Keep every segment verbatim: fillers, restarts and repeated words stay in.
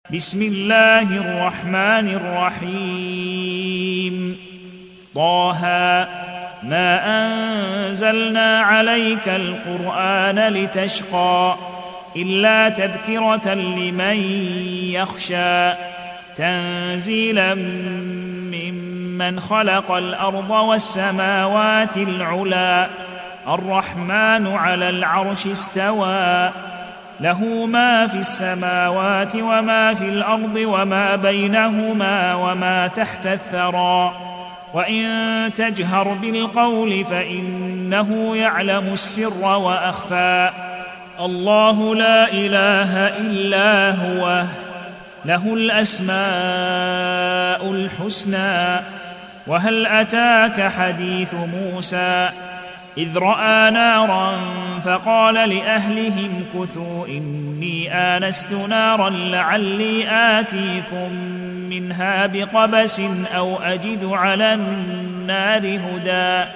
بسم الله الرحمن الرحيم طه ما أنزلنا عليك القرآن لتشقى إلا تذكرة لمن يخشى تنزيلا ممن خلق الأرض والسماوات العلى الرحمن على العرش استوى له ما في السماوات وما في الأرض وما بينهما وما تحت الثرى وإن تجهر بالقول فإنه يعلم السر وأخفى الله لا إله إلا هو له الأسماء الحسنى وهل أتاك حديث موسى إذ رأى نارا فقال لأهلهم كثوا إني آنست نارا لعلي آتيكم منها بقبس أو أجد على النار هدى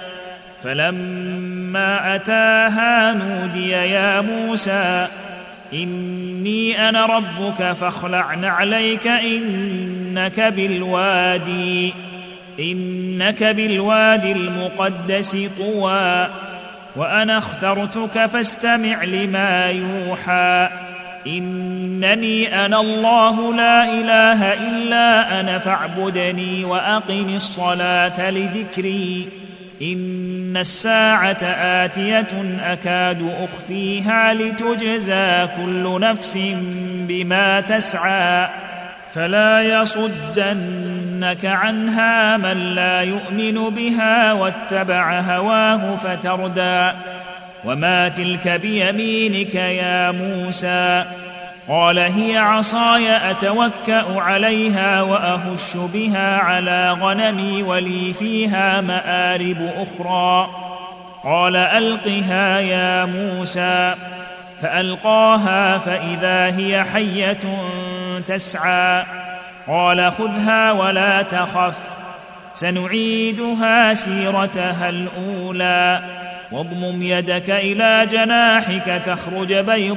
فلما أتاها نودي يا موسى إني أنا ربك فاخلع نعليك إنك بالوادي إنك بالوادي المقدس طوى وأنا اخترتك فاستمع لما يوحى إنني أنا الله لا إله إلا أنا فاعبدني وأقم الصلاة لذكري إن الساعة آتية أكاد أخفيها لتجزى كل نفس بما تسعى فلا يصدنك عنها من لا يؤمن بها واتبع هواه فتردى وما تلك بيمينك يا موسى قال هي عصاي أتوكأ عليها وأهش بها على غنمي ولي فيها مآرب أخرى قال ألقها يا موسى فألقاها فإذا هي حية تسعى قال خذها ولا تخف سنعيدها سيرتها الأولى واضمم يدك إلى جناحك تخرج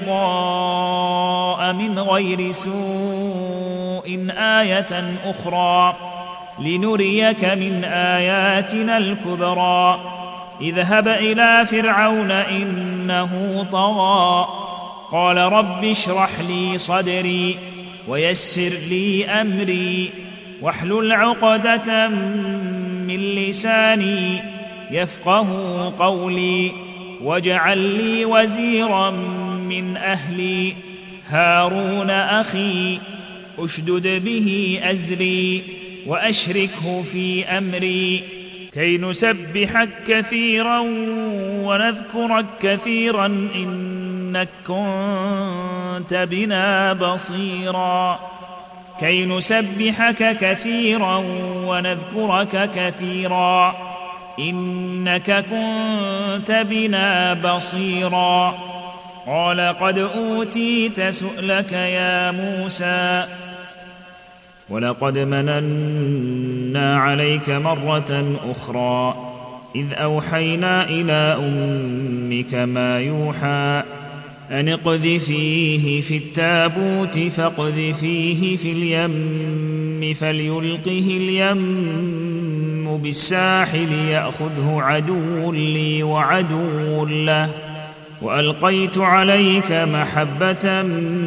بيضاء من غير سوء آية أخرى لنريك من آياتنا الكبرى اذهب إلى فرعون إنه طغى قال رب اشرح لي صدري ويسر لي أمري واحلل عقدة من لساني يفقه قولي واجعل لي وزيرا من أهلي هارون أخي أشدد به أزري وأشركه في أمري كي نسبحك كثيرا ونذكرك كثيرا إنك كنت بنا بصيرا كي نسبحك كثيرا ونذكرك كثيرا إنك كنت بنا بصيرا قال قد أوتيت سؤلك يا موسى ولقد مننا عليك مرة أخرى إذ أوحينا إلى أمك ما يوحى أن اقذفيه في التابوت فاقذفيه في اليم فليلقه اليم بالساحل يأخذه عدو لي وعدو له وألقيت عليك محبة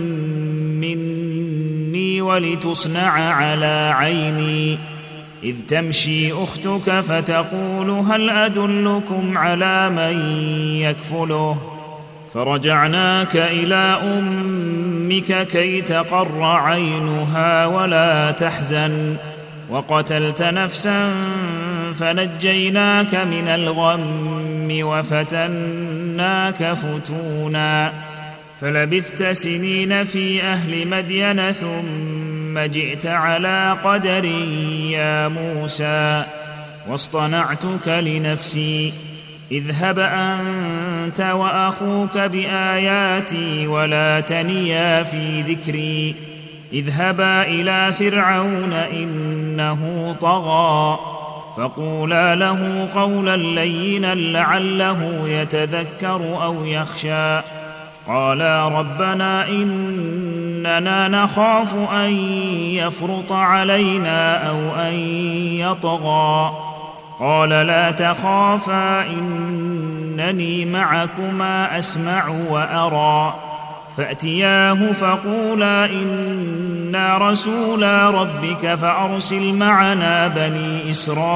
مني ولتصنع على عيني إذ تمشي أختك فتقول هل أدلكم على من يكفله فرجعناك إلى أمك كي تقر عينها ولا تحزن وقتلت نفسا فنجيناك من الغم وفتناك فتونا فلبثت سنين في أهل مدين ثم جئت على قدر يا موسى واصطنعتك لنفسي اذهب أنت وأخوك بآياتي ولا تنيا في ذكري اذهبا إلى فرعون إنه طغى فقولا له قولا لينا لعله يتذكر أو يخشى قالا ربنا إن إننا نخاف أن يفرط علينا أو أن يطغى. قال لا تخافا إنني معكما أسمع وأرى. فأتياه فقولا إنا رسولا ربك فأرسل معنا بني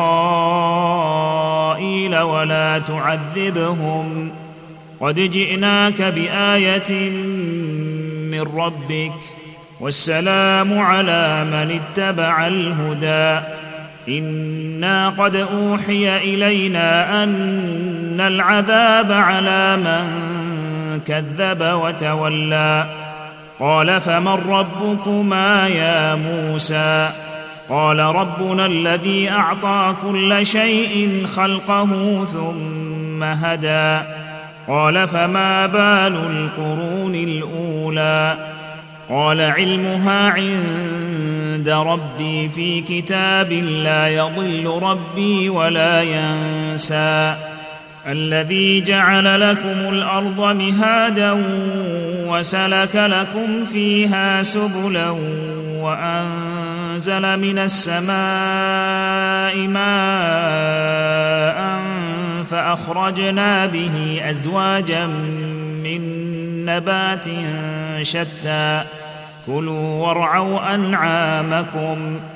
إسرائيل ولا تعذبهم قد جئناك بآية من ربك والسلام على من اتبع الهدى. إنا قد أوحي إلينا أن العذاب على من كذب وتولى. قال فمن ربكما يا موسى؟ قال ربنا الذي أعطى كل شيء خلقه ثم هدى. قال فما بال القرون الأولى؟ قال علمها عند ربي في كتاب لا يضل ربي ولا ينسى. الذي جعل لكم الأرض مهادا وسلك لكم فيها سبلا وأنزل من السماء ماء فأخرجنا به أزواجا من نبات شتى كلوا وارعوا أنعامكم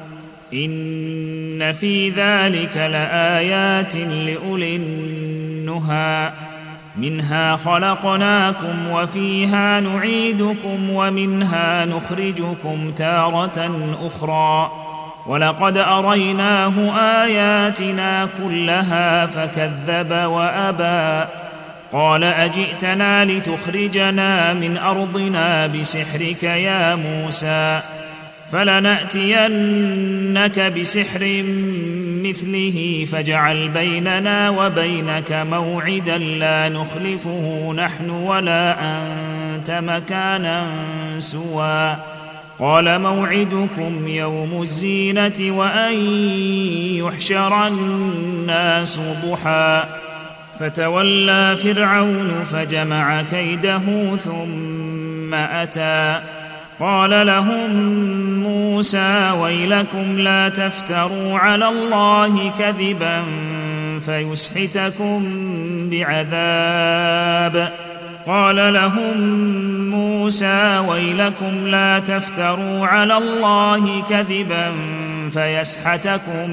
إن في ذلك لآيات لأولي النهى. منها خلقناكم وفيها نعيدكم ومنها نخرجكم تارة أخرى. ولقد أريناه آياتنا كلها فكذب وأبى. قال أجئتنا لتخرجنا من أرضنا بسحرك يا موسى؟ فلنأتينك بسحر مثله فاجعل بيننا وبينك موعدا لا نخلفه نحن ولا أنت مكانا سوى. قال موعدكم يوم الزينة وأن يحشر الناس ضحى. فتولى فرعون فجمع كيده ثم أتى. قال لهم موسى ويلكم لا تفتروا على الله كذبا فيسحتكم بعذاب. قال لهم موسى ويلكم لا تفتروا على الله كذبا فيسحتكم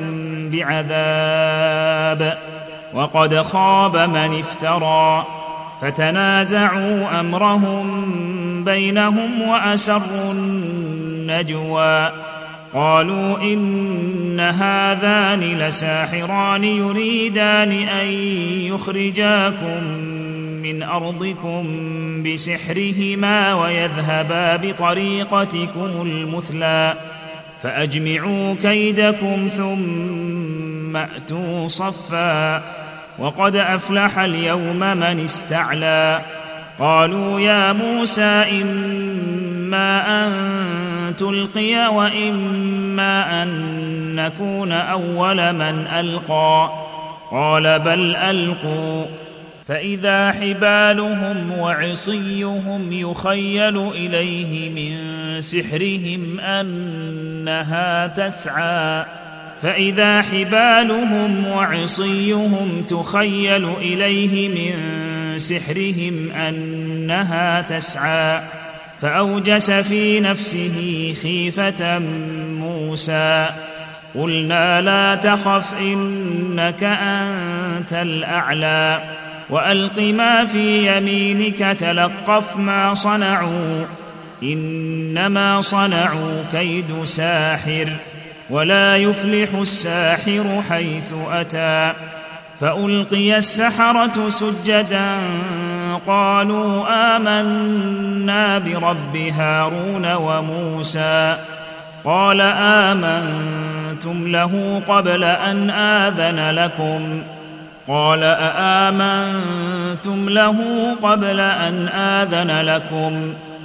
بعذاب وقد خاب من افترى. فتنازعوا أمرهم بينهم وأسروا النجوى. قالوا إن هذان لساحران يريدان أن يخرجاكم من أرضكم بسحرهما ويذهبا بطريقتكم المثلى فأجمعوا كيدكم ثم أتوا صفا وقد أفلح اليوم من استعلى. قالوا يا موسى إما أن تلقي وإما أن نكون أول من ألقى. قال بل ألقوا فإذا حبالهم وعصيهم يخيل إليه من سحرهم أنها تسعى فإذا حبالهم وعصيهم تخيل إليه من سحرهم أنها تسعى فأوجس في نفسه خيفة موسى. قلنا لا تخف إنك أنت الأعلى وألق ما في يمينك تلقف ما صنعوا إنما صنعوا كيد ساحر ولا يفلح الساحر حيث أتى. فألقي السحرة سجدا قالوا آمنا برب هارون وموسى. قال آمنتم له قبل أن آذن لكم قال أآمنتم له قبل أن آذن لكم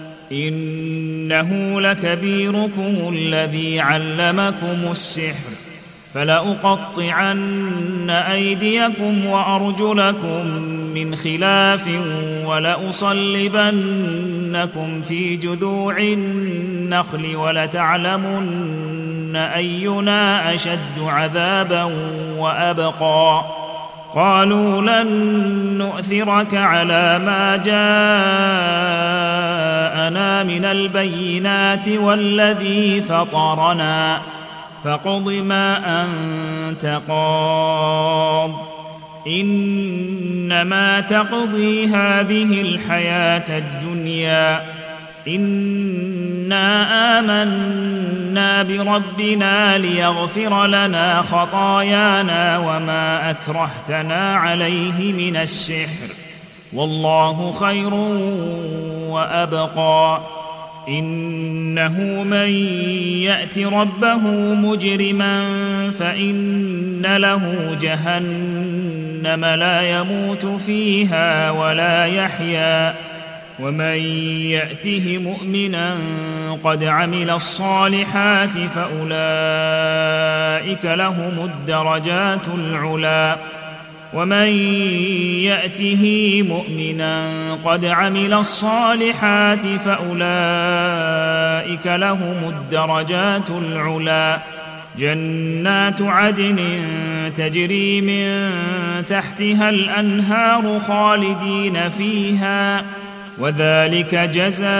إنه لكبيركم الذي علمكم السحر فلأقطعن أيديكم وأرجلكم من خلاف ولأصلبن لأرجمنكم في جذوع النخل ولتعلمن أينا أشد عذابا وأبقى قالوا لن نؤثرك على ما جاءنا من البينات والذي فطرنا فاقض ما أنت قاض إنما تقضي هذه الحياة الدنيا إنا آمنا بربنا ليغفر لنا خطايانا وما أكرهتنا عليه من السحر والله خير وأبقى إنه من يأت ربه مجرما فإن له جهنم لا يموت فيها ولا يحيا ومن يأته مؤمنا قد عمل الصالحات فأولئك لهم الدرجات العلى ومن يأته مؤمنا قد عمل الصالحات فأولئك لهم الدرجات العلى جنات عدن تجري من تحتها الأنهار خالدين فيها وذلك جزاء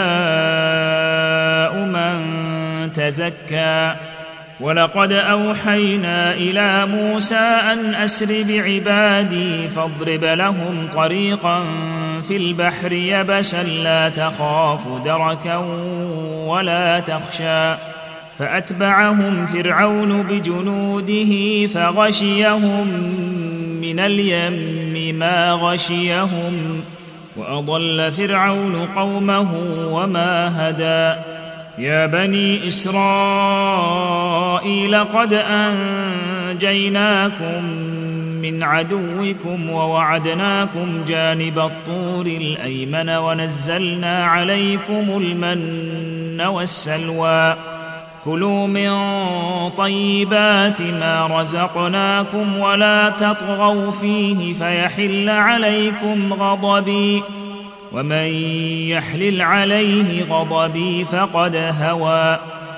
من تزكى ولقد أوحينا إلى موسى أن أسر بعبادي فاضرب لهم طريقا في البحر يبسا لا تخاف دركا ولا تخشى فأتبعهم فرعون بجنوده فغشيهم من اليم ما غشيهم وأضل فرعون قومه وما هدى يا بني إسرائيل قد أنجيناكم من عدوكم ووعدناكم جانب الطور الأيمن ونزلنا عليكم المن والسلوى كلوا من طيبات ما رزقناكم ولا تطغوا فيه فيحل عليكم غضبي ومن يحلل عليه غضبي فقد هوى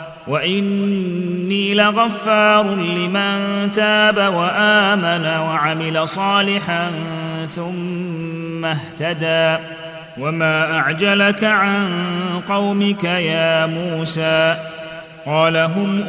وإني لغفار لمن تاب وآمن وعمل صالحا ثم اهتدى وما أعجلك عن قومك يا موسى قال هم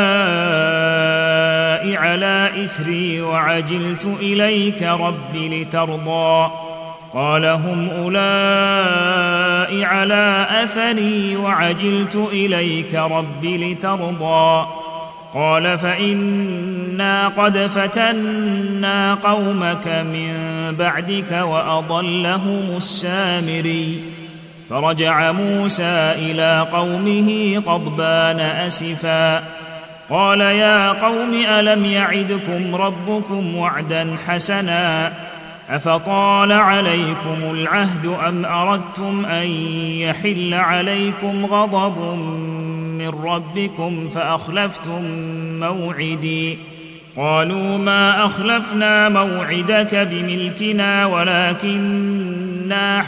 أولئك على إثري وعجلت إليك رب لترضى قال هم أولئك على أثري وعجلت إليك رب لترضى قال فإنا قد فتنا قومك من بعدك وأضلهم السامري فرجع موسى إلى قومه غضبان أسفا قال يا قوم ألم يعدكم ربكم وعدا حسنا أفطال عليكم العهد أم أردتم أن يحل عليكم غضب من ربكم فأخلفتم موعدي قالوا ما أخلفنا موعدك بملكنا ولكننا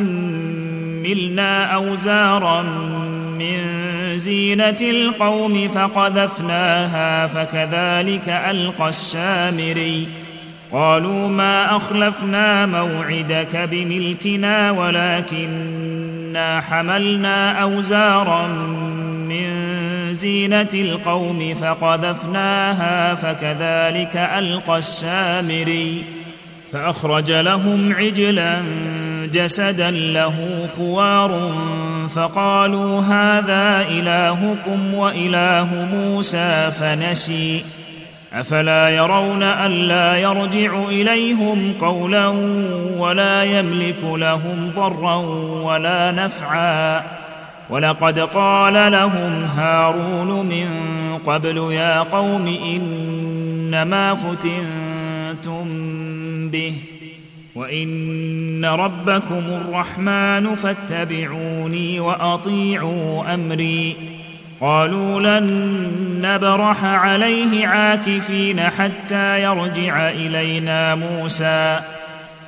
حملنا أوزارا من زينة القوم فقذفناها فكذلك ألقى السامري قالوا ما أخلفنا موعدك بملكنا ولكننا حملنا أوزارا من زينة القوم فقذفناها فكذلك ألقى السامري فأخرج لهم عجلا جسدا له خوار فقالوا هذا إلهكم وإله موسى فنسي أفلا يرون ألا يرجع إليهم قولا ولا يملك لهم ضرا ولا نفعا ولقد قال لهم هارون من قبل يا قوم إنما فتنتم به وإن ربكم الرحمن فاتبعوني وأطيعوا أمري قالوا لن نبرح عليه عاكفين حتى يرجع إلينا موسى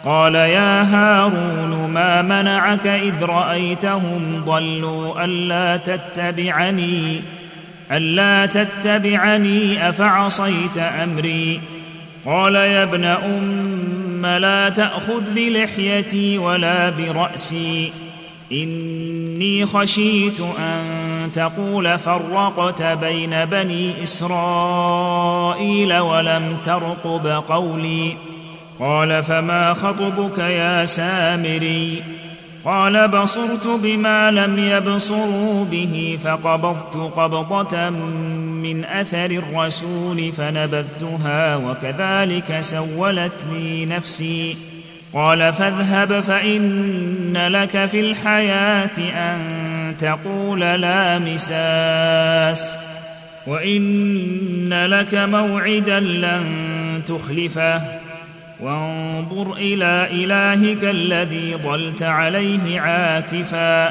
قال يا هارون ما منعك إذ رأيتهم ضلوا ألا تتبعني ألا تتبعني أفعصيت أمري قال يا ابن أم لا تأخذ بلحيتي ولا برأسي إني خشيت أن تقول فرقت بين بني إسرائيل ولم ترقب قولي قال فما خطبك يا سامري قال بصرت بما لم يبصروا به فقبضت قبضة من أثر الرسول فنبذتها وكذلك سولت لي نفسي قال فاذهب فإن لك في الحياة أن تقول لا مساس وإن لك موعدا لن تخلفه وانظر إلى إلهك الذي ظلت عليه عاكفا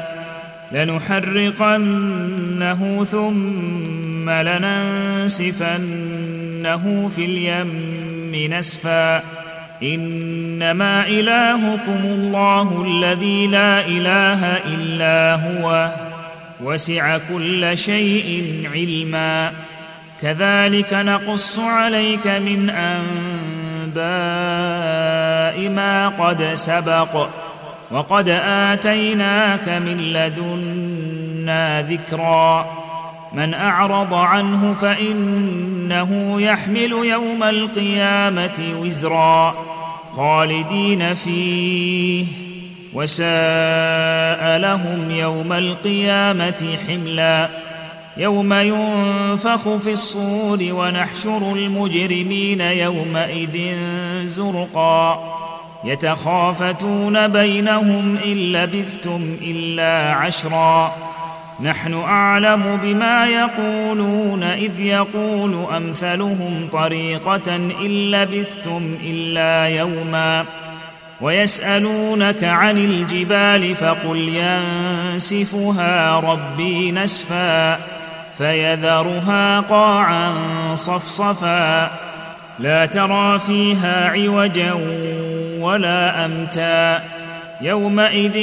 لنحرقنه ثم لننسفنه في اليم نسفا إنما إلهكم الله الذي لا إله إلا هو وسع كل شيء علما كذلك نقص عليك من أنباء ما قد سبق وقد آتيناك من لدنا ذكرا من أعرض عنه فإنه يحمل يوم القيامة وزرا خالدين فيه وساء لهم يوم القيامة حملا يوم ينفخ في الصور ونحشر المجرمين يومئذ زرقا يتخافتون بينهم إن لبثتم إلا عشرا نحن أعلم بما يقولون إذ يقول أمثلهم طريقة إن لبثتم إلا يوما ويسألونك عن الجبال فقل ينسفها ربي نسفا فيذرها قاعا صفصفا لا ترى فيها عوجا ولا أمتا يومئذ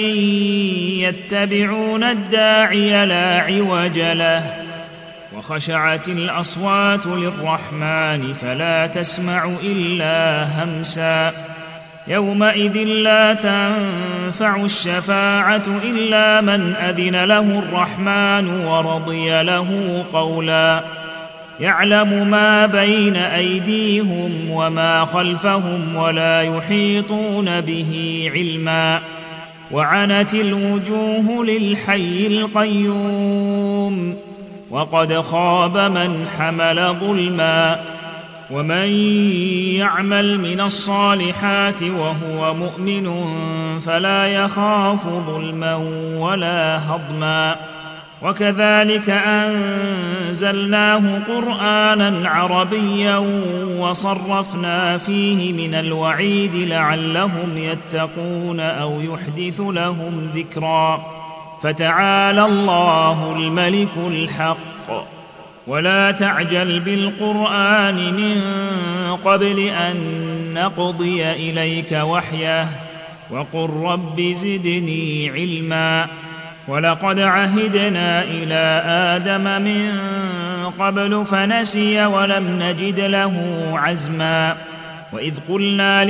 يتبعون الداعي لا عوج له وخشعت الأصوات للرحمن فلا تسمع إلا همسا يومئذ لا تنفع الشفاعة إلا من أذن له الرحمن ورضي له قولا يعلم ما بين أيديهم وما خلفهم ولا يحيطون به علما وعنت الوجوه للحي القيوم وقد خاب من حمل ظلما ومن يعمل من الصالحات وهو مؤمن فلا يخاف ظلما ولا هضما وكذلك أنزلناه قرآنا عربيا وصرفنا فيه من الوعيد لعلهم يتقون أو يحدث لهم ذكرا فتعالى الله الملك الحق ولا تعجل بالقرآن من قبل أن نقضي إليك وحيه وقل رب زدني علما ولقد عهدنا إلى آدم من قبل فنسي ولم نجد له عزما وإذ قلنا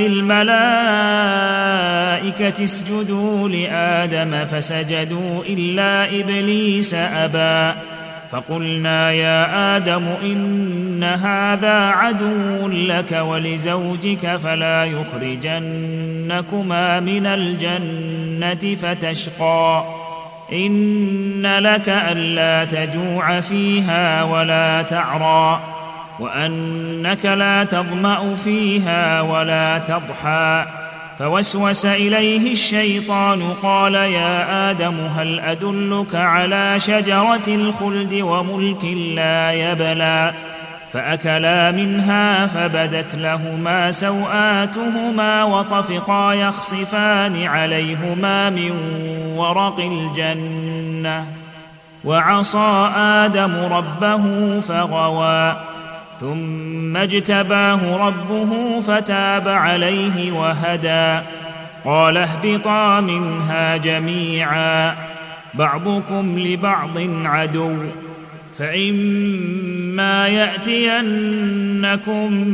للملائكة اسجدوا لآدم فسجدوا إلا إبليس أبى فقلنا يا آدم إن هذا عدو لك ولزوجك فلا يخرجنكما من الجنة فتشقى إن لك ألا تجوع فيها ولا تعرى وأنك لا تظمأ فيها ولا تضحى فوسوس إليه الشيطان قال يا آدم هل أدلك على شجرة الخلد وملك لا يبلى فأكلا منها فبدت لهما سوآتهما وطفقا يخصفان عليهما من ورق الجنة وعصى آدم ربه فغوى ثم اجتباه ربه فتاب عليه وهدى قال اهبطا منها جميعا بعضكم لبعض عدو فإما يأتينكم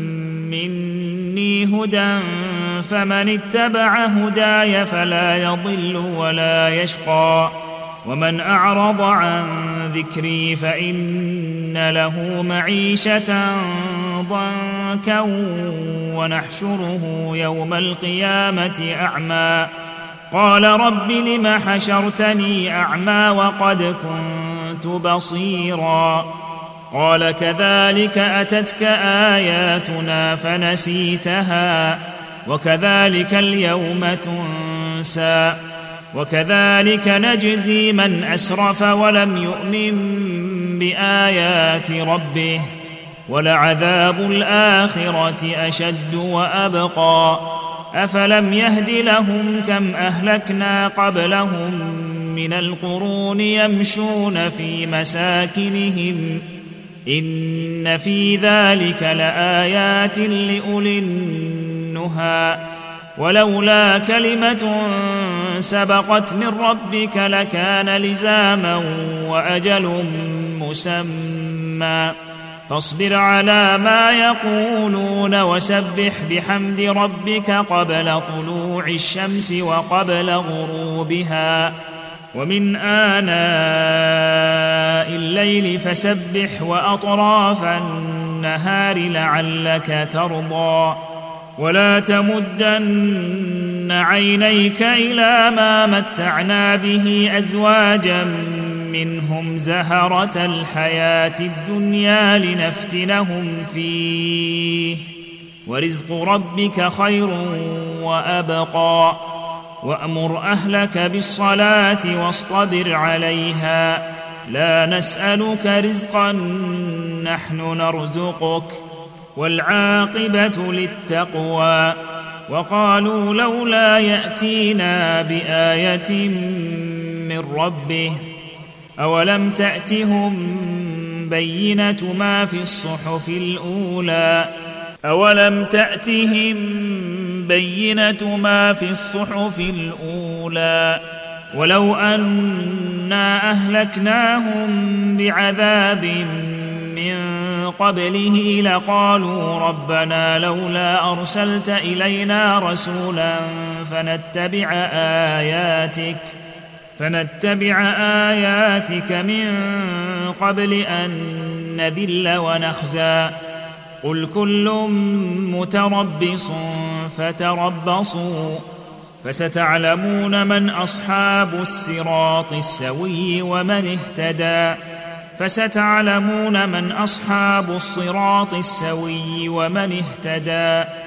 مني هدى فمن اتبع هداي فلا يضل ولا يشقى ومن أعرض عن ذكري فإن له معيشة ضنكا ونحشره يوم القيامة أعمى قال رب لم حشرتني أعمى وقد كنت بصيرا قال كذلك أتتك آياتنا فنسيتها وكذلك اليوم تنسى وكذلك نجزي من أسرف ولم يؤمن بآيات ربه ولعذاب الآخرة أشد وأبقى أفلم يهد لهم كم أهلكنا قبلهم من القرون يمشون في مساكنهم إن في ذلك لآيات لأولي النهى ولولا كلمة سبقت من ربك لكان لزاما وأجل مسمى فاصبر على ما يقولون وسبح بحمد ربك قبل طلوع الشمس وقبل غروبها ومن آناء الليل فسبح وأطراف النهار لعلك ترضى ولا تمدن عينيك إلى ما متعنا به أزواجا منهم زهرة الحياة الدنيا لنفتنهم فيه ورزق ربك خير وأبقى وأمر أهلك بالصلاة واصطبر عليها لا نسألك رزقا نحن نرزقك والعاقبة للتقوى وقالوا لولا يأتينا بآية من ربه أولم تأتهم بينة ما في الصحف الأولى أولم تأتهم بينة ما في الصحف الأولى ولو أنا أهلكناهم بعذاب من قبله لقالوا ربنا لولا أرسلت إلينا رسولا فنتبع آياتك فنتبع آياتك من قبل أن نذل ونخزى قل كل متربص فتربصوا فستعلمون من أصحاب الصراط السوي ومن اهتدى فستعلمون من أصحاب الصراط السوي ومن اهتدى